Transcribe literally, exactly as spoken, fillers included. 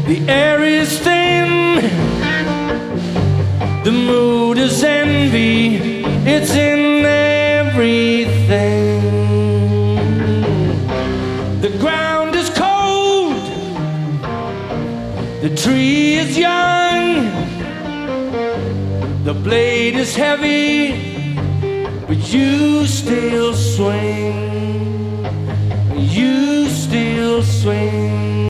The air is thin, the mood is envy, it's in everything. The ground is cold, the tree is young, the blade is heavy, but you still swing, you still swing.